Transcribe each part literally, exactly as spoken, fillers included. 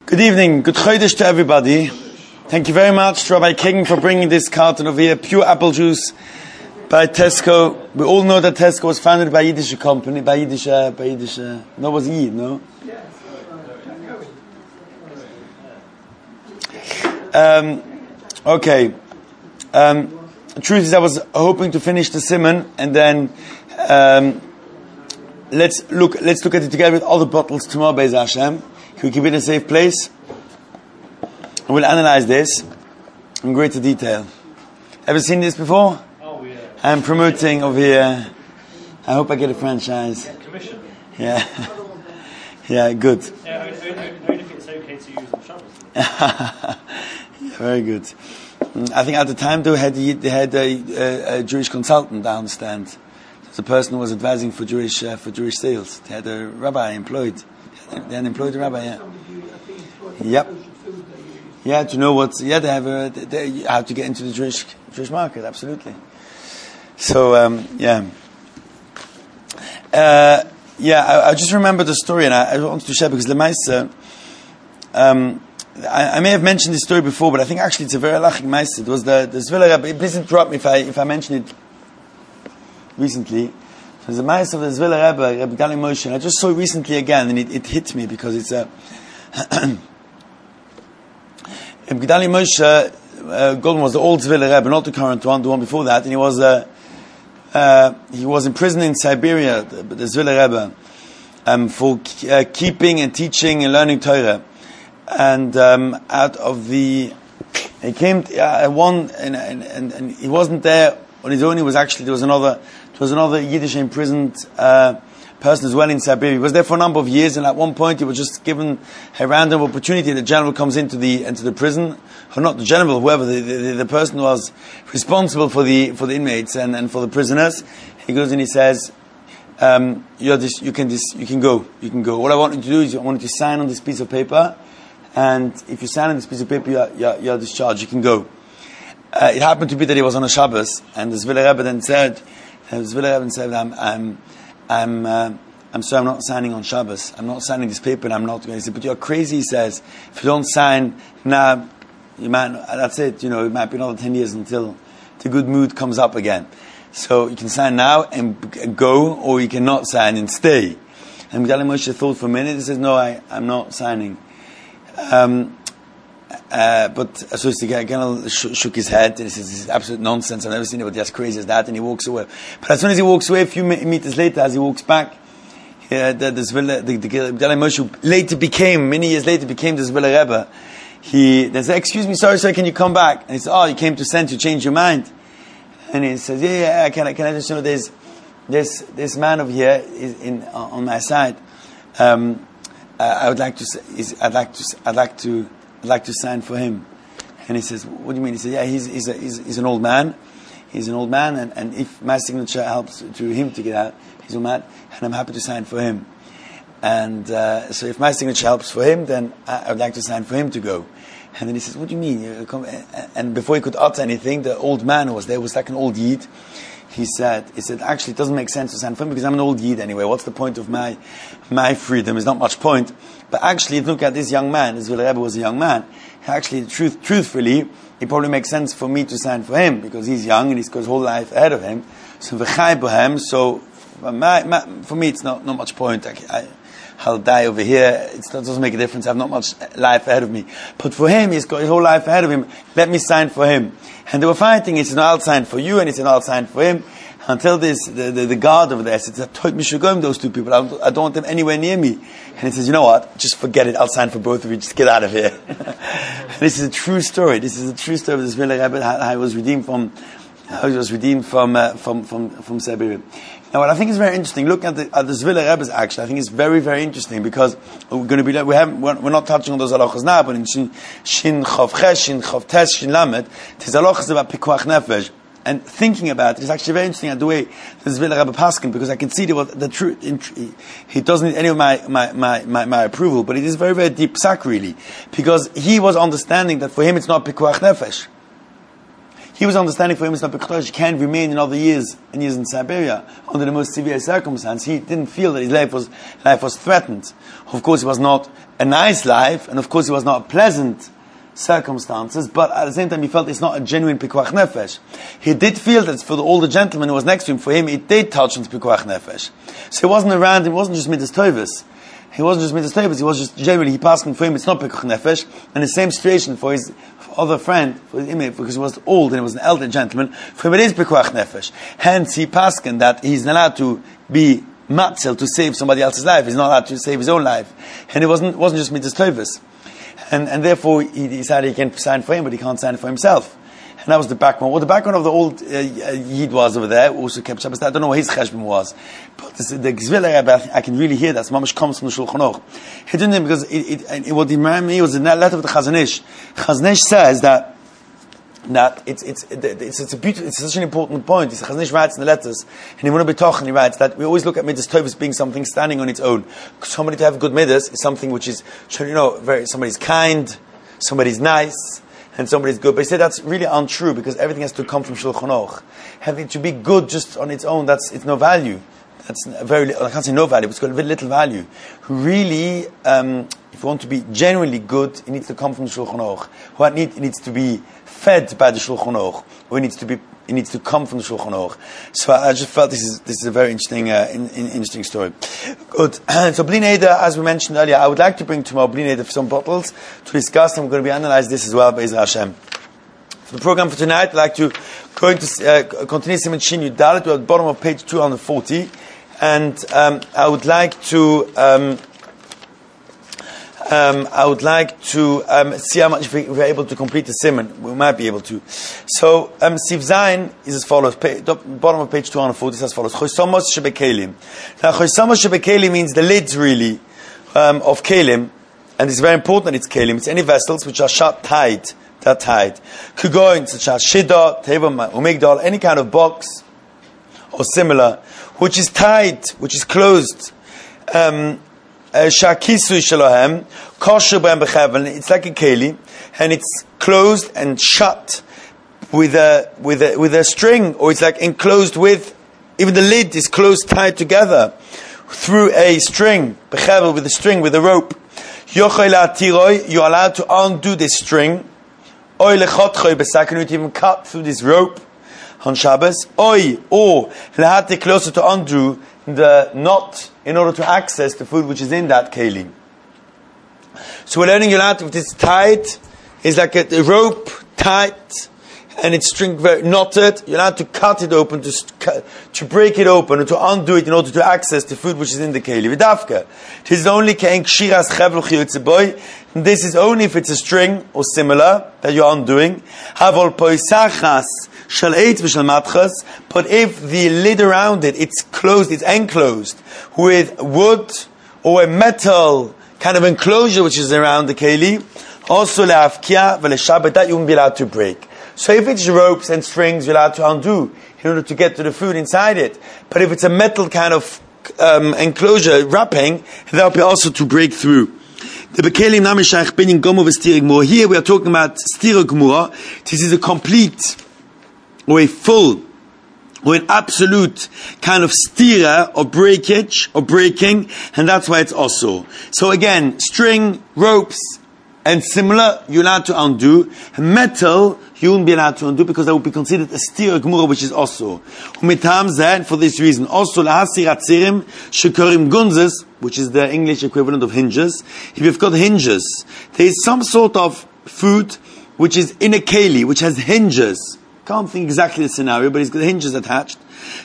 Good evening, good chodesh to everybody. Thank you very much, Rabbi King, for bringing this carton over here, pure apple juice by Tesco. We all know that Tesco was founded by a Yiddish company, by Yiddish, uh, by Yiddish, uh, no, it was Yid, no? Um, okay. Um, the truth is I was hoping to finish the simon and then um, let's look let's look at it together with all the bottles tomorrow, Be'ez Hashem. Can we keep it in a safe place? And we'll analyze this in greater detail. Ever seen this before? Oh, yeah. I'm promoting over here. I hope I get a franchise. Commission. Yeah. Yeah, good. Yeah, only, only, only if it's okay to use on Shabbos. Yeah, very good. I think at the time they had, they had a, a, a Jewish consultant, I understand. The person who was advising for Jewish uh, for Jewish sales. They had a rabbi employed. They had employed a rabbi, yeah. Yep. Yeah, to know what, yeah, they have a, they, how to get into the Jewish Jewish market, absolutely. So, um, yeah. Uh, yeah, I, I just remember the story, and I, I wanted to share because Lemaisa, um, I, I may have mentioned this story before, but I think actually it's a very halachic ma'aseh. It was the, the Zviller Rebbe, please interrupt me if I, if I mention it recently. There's a ma'aseh of the Zviller Rebbe, Rebbe Gedali Moshe, and I just saw it recently again, and it, it hit me because it's a... Rebbe Gedali Moshe, uh, Golden was the old Zviller Rebbe, not the current one, the one before that, and he was uh, uh, he was imprisoned in Siberia, the, the Zviller Rebbe, um, for uh, keeping and teaching and learning Torah. And um, out of the, he came to, uh, one, and, and, and, and he wasn't there on his own. He was actually there was another, there was another Yiddish imprisoned uh, person as well in Siberia. He was there for a number of years, and at one point he was just given a random opportunity. The general comes into the into the prison, or not the general, whoever the, the, the person was responsible for the for the inmates and, and for the prisoners. He goes and he says, um, "You're this, you can this, you can go, you can go. All I want you to do is I want you to sign on this piece of paper." And if you sign on this piece of paper, you're, you're, you're discharged. You can go. Uh, it happened to be that he was on a Shabbos, and the Zviller Rebbe then said, the Zviller Rebbe said, "I'm, I'm, I'm, uh, I'm sorry, I'm not signing on Shabbos. I'm not signing this paper, and I'm not going." He said, "But you're crazy." He says, "If you don't sign now, you might. That's it. You know, it might be another ten years until the good mood comes up again. So you can sign now and go, or you cannot sign and stay." And Gedali Moshe thought for a minute. He says, "No, I, I'm not signing." Um, uh, but so he again shook his head and he says, "This is absolute nonsense. I've never seen anybody as crazy as that." And he walks away. But as soon as he walks away, a few meters later, as he walks back, yeah, the the the, the Gedali Moshe, who later became many years later became the Zviller Rebbe, he they say, "Excuse me, sorry, sir, can you come back?" And he says, "Oh, you came to send to change your mind." And he says, "Yeah, yeah, yeah can I can I just know there's this this man over here is in on my side." Um, Uh, I would like to. Is, I'd like to. I'd like to. I'd like to sign for him. And he says, "What do you mean?" He says, "Yeah, he's he's, a, he's he's an old man. He's an old man, and, and if my signature helps to him to get out, he's old man, and I'm happy to sign for him. And uh, so, if my signature helps for him, then I, I would like to sign for him to go." And then he says, "What do you mean?" You come, and before he could utter anything, the old man who was there was like an old Yid. He said, "He said actually, it doesn't make sense to sign for him because I'm an old Yid anyway. What's the point of my my freedom? There's not much point. But actually, look at this young man. This Zviller Rebbe was a young man. Actually, truth, truthfully, it probably makes sense for me to sign for him because he's young and he's got his whole life ahead of him. So v'chai bohem. So my, my, for me, it's not not much point. I, I, I'll die over here. It's, it doesn't make a difference. I have not much life ahead of me. But for him, he's got his whole life ahead of him. Let me sign for him." And they were fighting. He said, "No, I'll sign for you." And he said, "No, I'll sign for him." Until this, the, the, the guard over there said, "I told me should go him, those two people. I don't, I don't want them anywhere near me." And he says, "You know what? Just forget it. I'll sign for both of you. Just get out of here." This is a true story. This is a true story of this Zviller Rebbe, how, how he was redeemed from, how he was redeemed from, uh, from, from, from Siberia. Now, what I think is very interesting, look at the, at the Zviller Rebbe's action. I think it's very, very interesting because we're going to be, we haven't, we're, we're not touching on those halachas now, but in Shin, Shin Chav Ches, Shin Chav Tes, Shin Lamed, there's halachas about Pikuach Nefesh. And thinking about it, it's actually very interesting at the way the Zviller Rebbe paskin, because I can see the, the truth. He doesn't need any of my, my, my, my, my approval, but it is very, very deep psak really, because he was understanding that for him it's not Pikuach Nefesh. He was understanding for him it's not because he can't remain in other years and years in Siberia under the most severe circumstances. He didn't feel that his life was life was threatened. Of course, it was not a nice life, and of course, it was not a pleasant circumstances, but at the same time, he felt it's not a genuine pikuach nefesh. He did feel that for the older gentleman who was next to him, for him, it did touch into pikuach nefesh. So it wasn't around him, it wasn't just midas tovus. He wasn't just midas tovus, he was just generally, he passed for him, it's not pikuach nefesh. And the same situation for his other friend, for him, because he was old and he was an elder gentleman, for him it is pikuach nefesh. Hence, he passed that he's not allowed to be matzel to save somebody else's life. He's not allowed to save his own life. And it wasn't, wasn't just midas tovus. And, and therefore, he decided he can sign for him, but he can't sign for himself. And that was the background. What the background of the old uh, Yid was over there, also kept Shabbos. I don't know what his cheshbon was. But this, the Gzvila Rebbe, I can really hear that. Mamash comes from the Shulchan Aruch. He didn't because it, it, it, what he reminded me was in that letter of the Chazon Ish. Chazon Ish says that that it's it's it's it's a beautiful, it's such an important point. Chazon Ish writes in the letters, and he wouldn't be talking. He writes that we always look at midas tovus being something standing on its own. Somebody to have good midas is something which is, you know, very somebody's kind, somebody's nice, and somebody's good. But he said that's really untrue because everything has to come from Shulchan Aruch. Having to be good just on its own, that's it's no value. That's very I can't say no value, but it's got very little value. Really, um, if you want to be genuinely good, it needs to come from the Shulchan Aruch. What need it needs to be fed by the Shulchan Aruch, or it needs to be, it needs to come from the Shulchan Aruch. So I, I just felt this is this is a very interesting, uh, in, in, interesting story. Good. So Bli Neder, as we mentioned earlier, I would like to bring tomorrow Bli Neder some bottles to discuss, and we're going to be analyzing this as well by Be'ezras Hashem. For the program for tonight, I'd like to go into uh, continue Siman Shin Yud Dalet. We're at the bottom of page two hundred forty, and um, I would like to. Um, Um, I would like to um, see how much if we, if we're able to complete the Siman. We might be able to. So, um, Siv Zayin is as follows. Pa- bottom of page two hundred forty is as follows. Choisamos shebekelim. Now, choisamos shebekelim means the lids, really, um, of kelim. And it's very important that it's kelim. It's any vessels which are shut tight. They're tight. Kugoin, such as shida, teva, umigdal, any kind of box or similar, which is tight, which is closed. Um, Shakisu shalohem kosher b'hem b'chevel. It's like a keli, and it's closed and shut with a with a with a string, or it's like enclosed with. Even the lid is closed tight together through a string b'chevel, with a string with a rope. Yochel atiroy, you're allowed to undo this string. Oy lechotchoy b'saken, you even cut through this rope on Shabbos. Oy or lahati closer to undo the knot in order to access the food which is in that keli. So we're learning you're allowed to, if it's tight, it's like a, a rope tight, and it's string very knotted. You're allowed to cut it open, to to break it open, or to undo it in order to access the food which is in the keli. V'dafka, this is only kein kshiras chevel chiyutze boy. This is only if it's a string or similar that you're undoing. Havol poisachas. But if the lid around it, it's closed, it's enclosed with wood or a metal kind of enclosure which is around the keli, also le'afkia v'le'shabbat, that you won't be allowed to break. So if it's ropes and strings, you're allowed to undo in order to get to the food inside it. But if it's a metal kind of um, enclosure wrapping, that will be also to break through. The bekelim namishach binyan gomo v'stirig mur. Here we are talking about stirig mur. This is a complete or a full, or an absolute kind of stira, or breakage, or breaking, and that's why it's also. So again, string, ropes, and similar, you're allowed to undo. Metal, you wouldn't be allowed to undo, because that would be considered a stira gemura, which is also. Umitam zeh, for this reason, also lahasir atzirim, shekorim gunzes, which is the English equivalent of hinges. If you've got hinges, there is some sort of food, which is in a keli, which has hinges. Can't think exactly the scenario, but it's got hinges attached.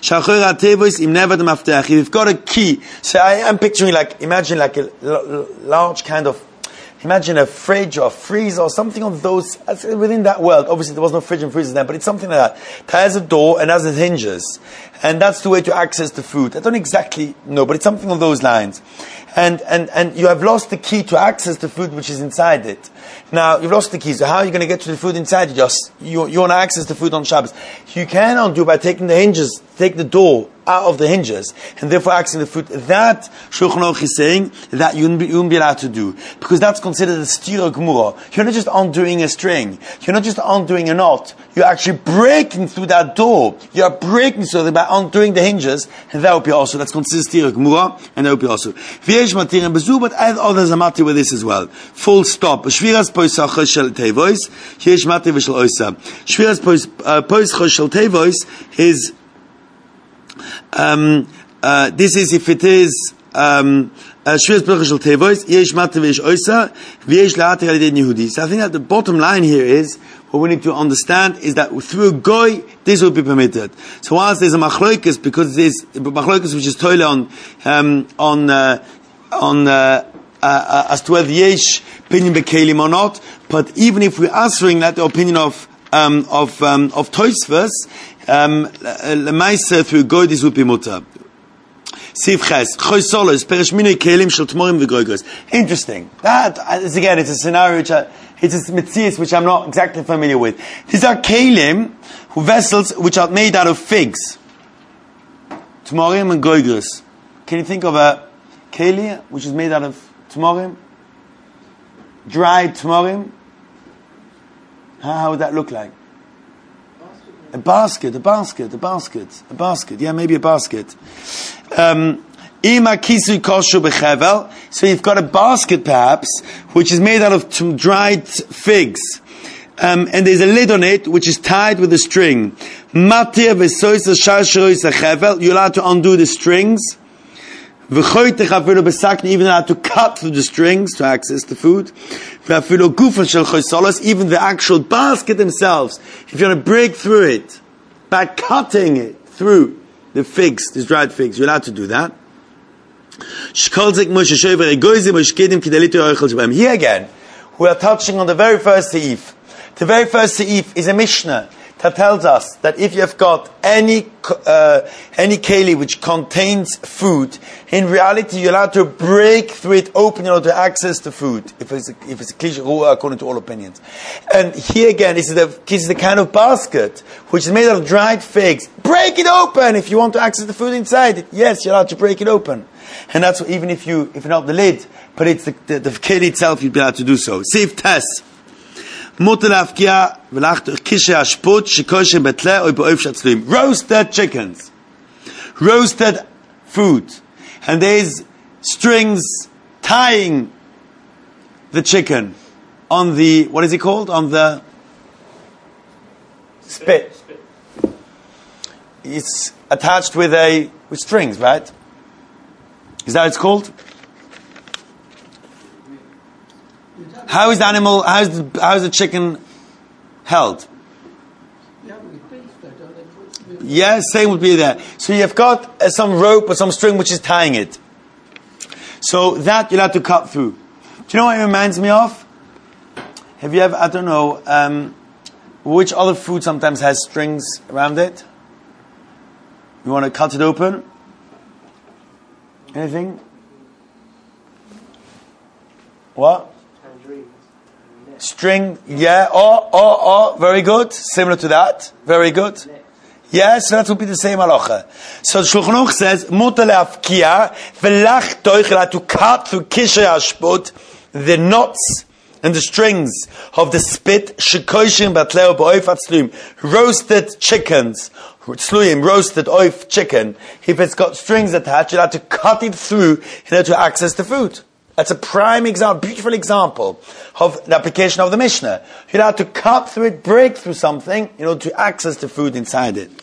If you've got a key, so I am picturing like, imagine like a l- large kind of, imagine a fridge or a freezer or something of those, within that world. Obviously there was no fridge and freezer then, but it's something like that. It has a door and has its hinges. And that's the way to access the food. I don't exactly know, but it's something on those lines. And, and, and you have lost the key to access the food which is inside it. Now, you've lost the key, so how are you going to get to the food inside? You just, you, you want to access the food on Shabbos. You can undo by taking the hinges, take the door out of the hinges, and therefore accessing the food, that Shulchan Aruch is saying that you wouldn't be, you wouldn't be allowed to do, because that's considered a stira gemura. You're not just undoing a string, you're not just undoing a knot, you're actually breaking through that door, you're breaking through it by undoing the hinges, and that would be also, that's considered stira gemura, and that would be also. V'yesh matir and bezu, but others are matir with this as well. Full stop. Shviras poisach shel tevois, yesh matir v'shel oisa. Shviras poisach shel tevois is Um, uh, this is if it is um, Shviras Poisach Shel Tevois, Yesh Matir V'yesh Oisa, V'yesh La'atir Al Yedei Yehudi. So I think that the bottom line here is, what we need to understand is that through a goy, this will be permitted. So whilst there's a machloikus, because there's a machloikus which is toile on, um, on, uh, on, uh, uh, uh, as to whether yesh opinion bekelim or not, but even if we're answering that, the opinion of, um, of, um, of Tosfos, um, lemaisa through goy, this would be mutar. Sif Ches, Choisolos, Perish Minui Kelim Shel Tmorim V'Goygos. Interesting. That is, again, it's a scenario which I, it's a metzius which I'm not exactly familiar with. These are kelim, vessels which are made out of figs. Tmorim and Goygos. Can you think of a keli which is made out of tmorim? Dried tmorim? How, how would that look like? A basket, a basket, a basket, a basket. Yeah, maybe a basket. Um, so you've got a basket perhaps, which is made out of t- dried figs. Um, and there's a lid on it, which is tied with a string. You're allowed to undo the strings. Even allowed to cut through the strings to access the food. Even the actual basket themselves, if you want to break through it by cutting it through the figs, these dried figs, you're allowed to do that. Here again, we are touching on the very first seif. The very first seif is a Mishnah that tells us that if you have got any uh, any keli which contains food, in reality you're allowed to break through it open in order to access the food. If it's a, if it's a kli according to all opinions. And here again, this is the this is the kind of basket which is made out of dried figs. Break it open if you want to access the food inside it. Yes, you're allowed to break it open, and that's what, even if you if not the lid, but it's the the, the keli itself, you'd be allowed to do so. Sif Tes. Roasted chickens, roasted food, and there's strings tying the chicken on the, what is it called? On the spit. It's attached with a with strings, right? Is that what it's called? How is the animal, how is the, how is the chicken held? Yeah, same would be there. So you've got uh, some rope or some string which is tying it. So that you'll have to cut through. Do you know what it reminds me of? Have you ever, I don't know, um, which other food sometimes has strings around it? You want to cut it open? Anything? What? String, yeah, oh, oh, oh, very good. Similar to that. Very good. Yes, that would be the same halacha. So the Shulchan Aruch says, Mutar le'afkia, v'lach toich, to cut through kishay hashput, the knots and the strings of the spit, shekoishim batleo ba'oif atzluim, roasted chickens, tzluim, roasted oif chicken. If it's got strings attached, you'll have to cut it through in order to access the food. That's a prime example, beautiful example of the application of the Mishnah. You're allowed to cut through it, break through something in order to access the food inside it.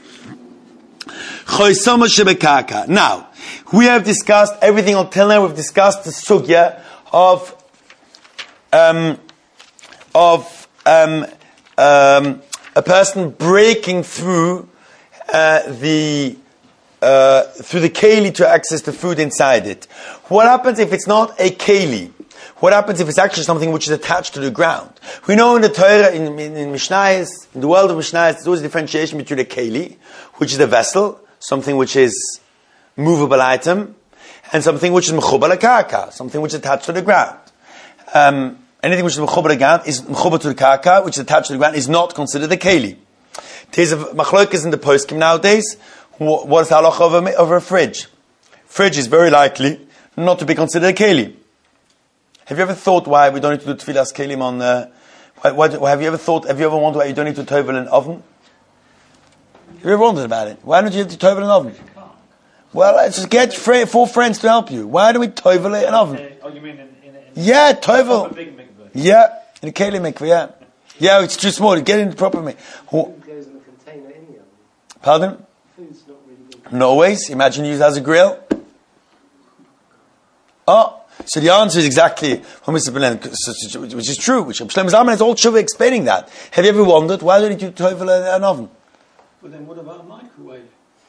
Now, we have discussed everything until now. We've discussed the sugya of um, of um, um, a person breaking through uh, the Uh, through the keli to access the food inside it. What happens if it's not a keli? What happens if it's actually something which is attached to the ground? We know in the Torah, in, in, in Mishnayos, in the world of Mishnayos, there's always a differentiation between a keli, which is a vessel, something which is movable item, and something which is mechubar lekaka, something which is attached to the ground. Um, anything which is mechubar lekaka is mechubar to the kaka, which is attached to the ground, is not considered a keli. There's a machlokes in the poskim nowadays, What, what is the halacha of a, of a fridge? Fridge is very likely not to be considered a keli. Have you ever thought why we don't need to do tefillas kelim on? Uh, why, why, have you ever thought? Have you ever wondered why you don't need to tovel an oven? Have you ever wondered about it? Why don't you have to tovel an oven? Well, let's just get fr- four friends to help you. Why do we tovel an oven? Oh, you mean in, in, in Yeah, tovel. big mikveh? Yeah, in a keli mikveh. Yeah, yeah, it's too small. Get in the proper mikveh. Food goes in a container in the oven. Pardon? Food's not really good. Not always. Imagine you use it as a grill. Oh, so the answer is exactly what Mister Belen, which is true. Which Shlomo Zalman has all tshuva explaining that. Have you ever wondered why don't you tovel an oven? But then what about a microwave?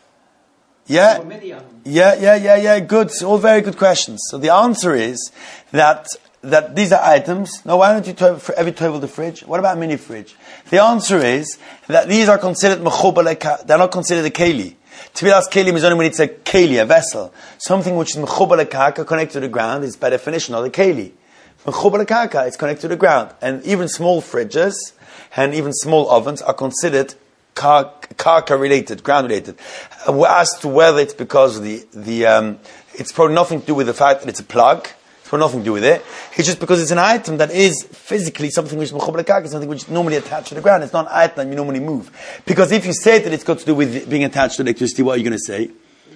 Yeah, Or a mini oven? yeah, yeah, yeah, yeah. Good. All very good questions. So the answer is that that these are items. No, why don't you tovel, ever tovel the fridge? What about a mini fridge? The answer is that these are considered mechubar leka. They're not considered a keli. Tefillas kelim is only when it's a keli, a vessel. Something which is mechubar lekaka, connected to the ground, is by definition not a keli. Mechubar lekaka, it's connected to the ground. And even small fridges and even small ovens are considered karka related, ground related. Uh, as to whether it's because of the, the um, it's probably nothing to do with the fact that it's a plug. It's got nothing to do with it. It's just because it's an item that is physically something which is mechubar lekaka, something which is normally attached to the ground. It's not an item that you normally move. Because if you say that it's got to do with being attached to electricity, what are you going to say?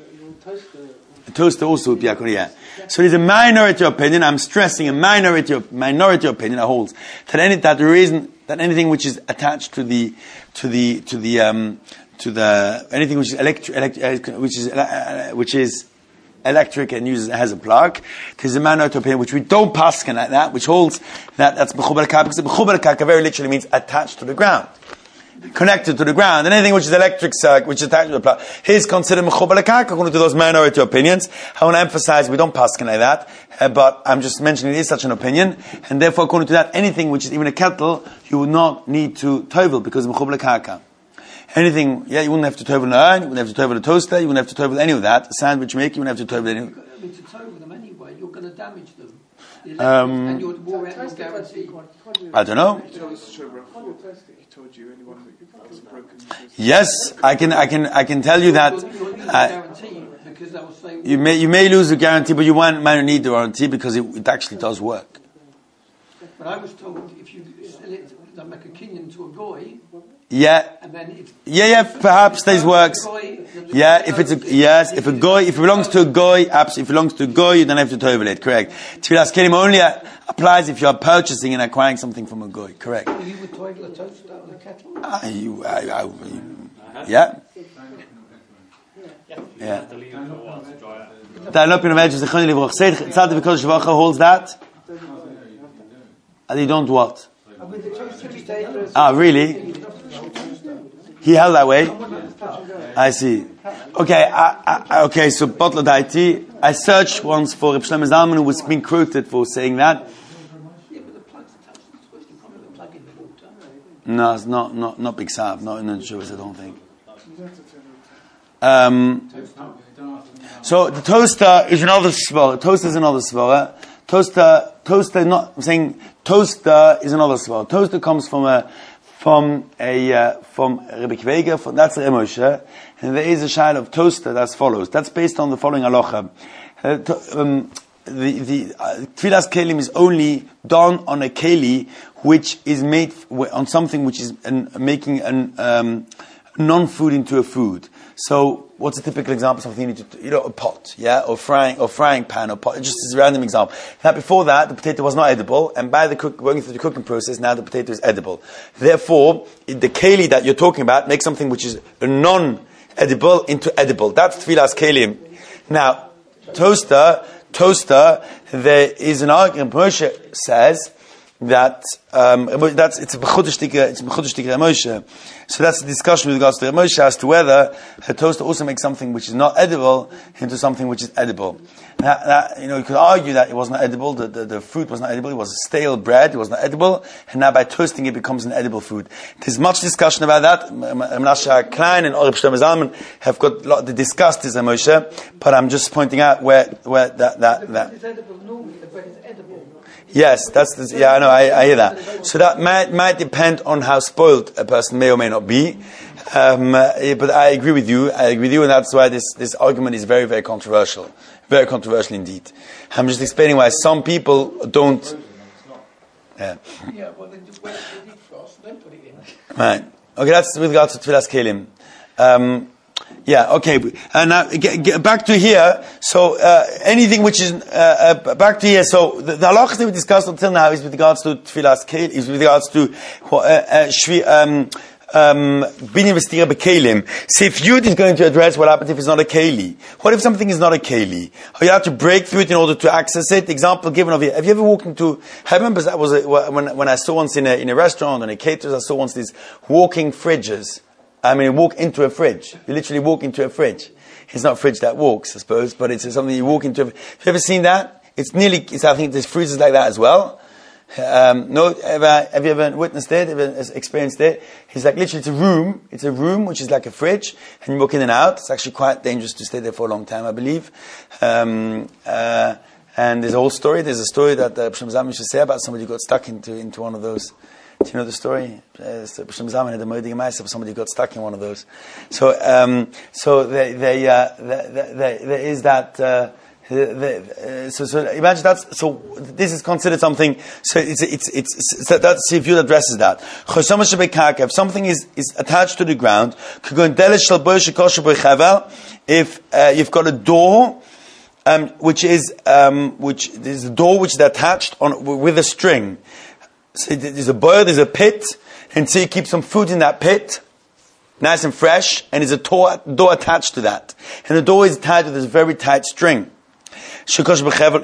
A toaster also would be a yeah. So there's a minority opinion. I'm stressing a minority minority opinion that holds that any that there isn't that anything which is attached to the to the to the um, to the anything which is electric elect, which is uh, which is electric and uses has a plug. There's a minority opinion which we don't paskin like that, which holds that that's mechubar lekaka, because mechubar lekaka very literally means attached to the ground, connected to the ground, and anything which is electric circuit, which is attached to the plug, is considered mechubar lekaka according to those minority opinions. I want to emphasize we don't paskin like that, uh, but I'm just mentioning it is such an opinion, and therefore according to that, anything which is even a kettle, you would not need to tovel because of mechubar lekaka. Anything, yeah, you wouldn't have to tovel an iron, you wouldn't have to tovel a toaster, you wouldn't have to tovel any of that. A sandwich maker, you wouldn't have to tovel any. I mean, to tow them anyway, you're going to damage them. The Um, and you're more out your guarantee. I don't know. He told you anyone that has a broken. Yes, I can, I can, I can tell you that. You'll lose Uh, guarantee because they'll say, you may, you may lose the guarantee, but you won't, might not need the guarantee because it, it actually does work. but I was told if you sell it, they make a kinyan to a goy, Yeah, and then if yeah, yeah. Perhaps this works. Yeah, if it's a yes, if a goy, if it belongs to a goy, abs- if it belongs to a goy, you don't have to tovel it. Correct. Tefillas kelim only uh, applies if you are purchasing and acquiring something from a goy. Correct. you would toil a toaster on a kettle. Uh, you, I, I, you, yeah. Yeah. To leave it for a while to dry out. That not going to imagine the Choni Livroch said Tzad because Shvacha holds that, and they don't what? Ah, really? He held that way. I see. Okay, I, I, okay. So Botla Daiti. I searched once for Reb Shlomo Zalman, who was being quoted for saying that. Yeah, but the plug's attached to the twist. You can't have the plug in the water. No, it's not not not big sav, not in the Shavuos, I don't think. Um, so the toaster is another svara. Toaster is another svara. Toaster, toaster. Not I'm saying toaster is another svara. Toaster comes from a from a uh, from Rebbe Kveiger. From, that's Reb Moshe, and there is a shayla of toaster as follows. That's based on the following halacha. Uh, to, um, the the uh, tefillas kelim is only done on a keli which is made f- on something which is an, making an um, non-food into a food. So, what's a typical example? Something you need to, you know, a pot, yeah, or frying, or frying pan, or pot. Just as a random example. Now, before that, the potato was not edible, and by the cook, going through the cooking process, now the potato is edible. Therefore, the keli that you're talking about makes something which is a non-edible into edible. That's tefillas kelim. Now, toaster, toaster. There is an argument. Moshe says that um, that's it's a b'chodesh tikra, it's b'chodesh tikra Moshe. So that's the discussion with regards to Moshe as to whether a toaster also makes something which is not edible into something which is edible. That, that, you know, you could argue that it was not edible, the, the, the fruit was not edible, it was stale bread, it was not edible, and now by toasting it becomes an edible food. There's much discussion about that. Menashe Klein and Oreb Shlomo Zalman have got lot, they discussed this, Moshe, but I'm just pointing out where where that that that. It's edible normally. The bread is edible. Yes, that's the, yeah, I know, I, I hear that. So that might might depend on how spoiled a person may or may not be. Um, uh, but I agree with you. I agree with you, and that's why this, this argument is very, very controversial. Very controversial indeed. I'm just explaining why some people don't. Yeah. Yeah, well, they just wait for the defrost, then put it in. Right. Okay, that's with regards to Tfilas Kelim. Um, yeah, okay. And now, get, get back to here. So, uh, anything which is, uh, uh, back to here. So, the, the halachas that we discussed until now is with regards to Tfilas Kelim, is with regards to, uh, uh, shvi, um, um, Binyan V'Stira B'Kelim. So if Yud is going to address what happens if it's not a Keli. What if something is not a Keli? Or you have to break through it in order to access it? The example given of it. Have you ever walked into, I remember that was a, when, when I saw once in a, in a restaurant, on a caterers, I saw once these walking fridges. I mean, you walk into a fridge. You literally walk into a fridge. It's not a fridge that walks, I suppose, but it's something you walk into. Have you ever seen that? It's nearly, it's, I think there's freezers like that as well. Um, no, ever, have you ever witnessed it? Ever experienced it? It's like literally, it's a room. It's a room which is like a fridge, and you walk in and out. It's actually quite dangerous to stay there for a long time, I believe. Um, uh, and there's a whole story. There's a story that uh, B'Shem Zalman used to say about somebody who got stuck into into one of those. Do you know the story? B'Shem Zalman had a Moedim Ma'aser, somebody got stuck in one of those. So, um, so they, they, uh, they, they, there is that. Uh, The, the, uh, so, so imagine that's, so this is considered something, so it's, it's, it's, it's so that's, if you addresses that. If something is, is attached to the ground, if, uh, you've got a door, um, which is, um, which, there's a door which is attached on, with a string. So there's a boil, there's a pit, and so you keep some food in that pit, nice and fresh, and there's a door, door attached to that. And the door is tied with this very tight string. So that's called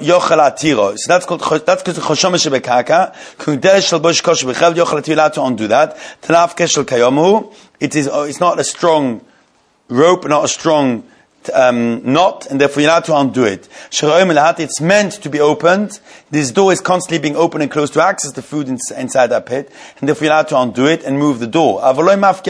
that's called choshomesh bekaka. Allowed to undo that. It is it's not a strong rope, not a strong um, knot, and therefore you're allowed to undo it. It's meant to be opened. This door is constantly being opened and closed to access the food inside that pit, and therefore you're allowed to undo it and move the door. But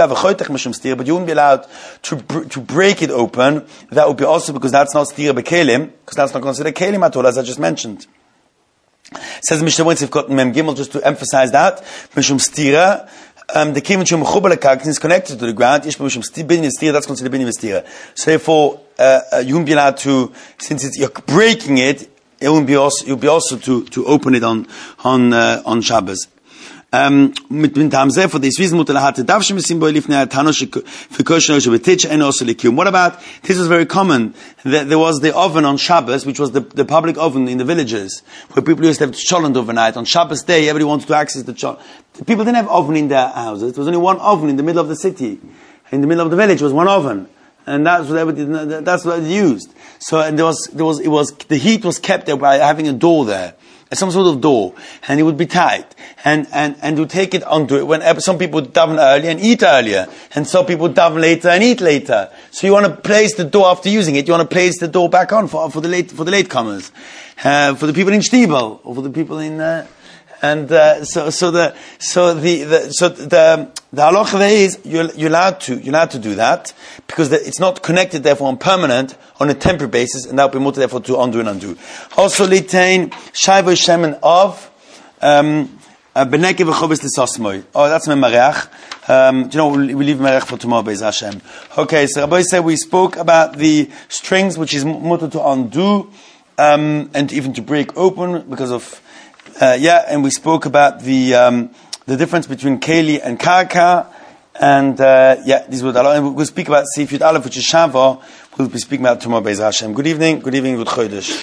you wouldn't be allowed to to break it open. That would be also because that's not stira bekelim, because that's not considered kelim at all, as I just mentioned. Says Mishnah Wetzif Kot Mem Gimel, just to emphasize that Mishum stira. Um, the kivin shum chubal is connected to the ground. Ish b'mishum binyan v'stira. That's considered binyan v'stira. So therefore, uh, uh, you won't be allowed to, since it's, you're breaking it, it won't be also, you'll be also to, to open it on, on, uh, on Shabbos. Um, mit dem Tam Zeh, for this reason, Mutter hatte darf schon bisschen bei Lifnei Tanosh für Kosher Shabbatich and also Likum. What about, this was very common, that there was the oven on Shabbos, which was the, the public oven in the villages, where people used to have cholent overnight. On Shabbos day, everybody wanted to access the cholent. People didn't have oven in their houses. There was only one oven in the middle of the city. In the middle of the village was one oven. And that's what everybody, that's what they used. So, and there was, there was, it was, the heat was kept there by having a door there. Some sort of door, and it would be tight, and and and you take it onto it. When some people would daven early and eat earlier, and some people would daven later and eat later. So you want to place the door after using it. You want to place the door back on for for the late for the latecomers, uh, for the people in Shtibel, or for the people in. Uh, and uh, so so the so the, the so the the halacha there is you're, you're allowed to you're allowed to do that because the, it's not connected therefore on permanent, on a temporary basis, and that will be mutter therefore to undo and undo. Also litain shayvo shemen of um beneke v'chobes l'sosmoy. Oh, that's memarech. Um, do you know we we'll leave merech for tomorrow, Be'ez Hashem. Okay, so Rabbi said we spoke about the strings which is mutter to undo um, and even to break open because of. Uh, yeah, and we spoke about the um, the difference between Keli and Karka, and uh, yeah, these were the and we'll speak about Sif Yud Aleph, which is Shava. We'll be speaking about tomorrow, Be'ez Hashem. Good evening, good evening, good Chodesh.